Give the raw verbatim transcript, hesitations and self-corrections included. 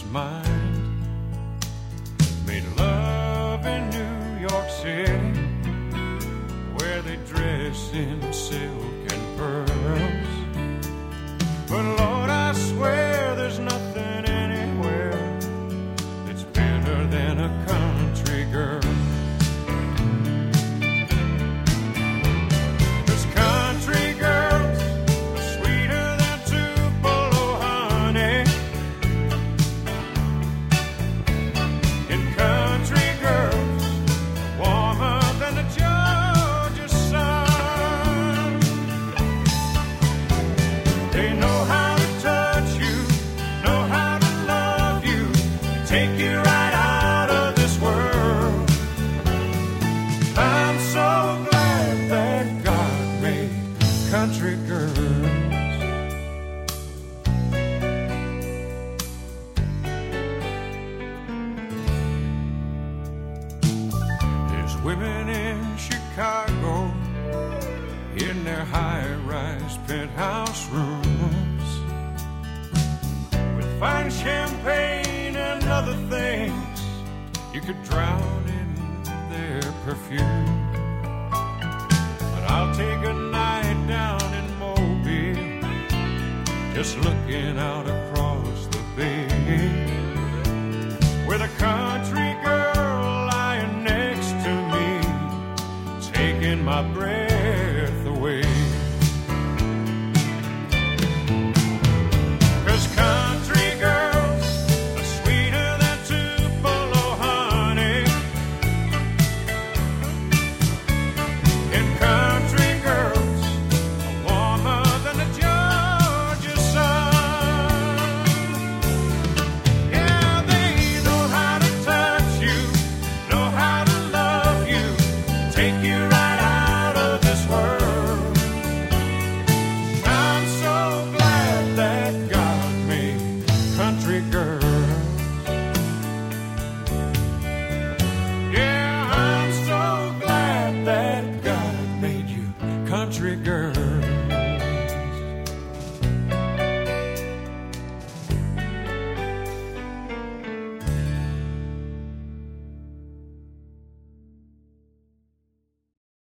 mind. Made love in New York City, where they dress in silk and pearls. But Lord, I swear there's nothing anywhere that's better than a country girl. Women in Chicago in their high-rise penthouse rooms with fine champagne and other things you could drown in their perfume. But I'll take a night down in Mobile, just looking out across the bay.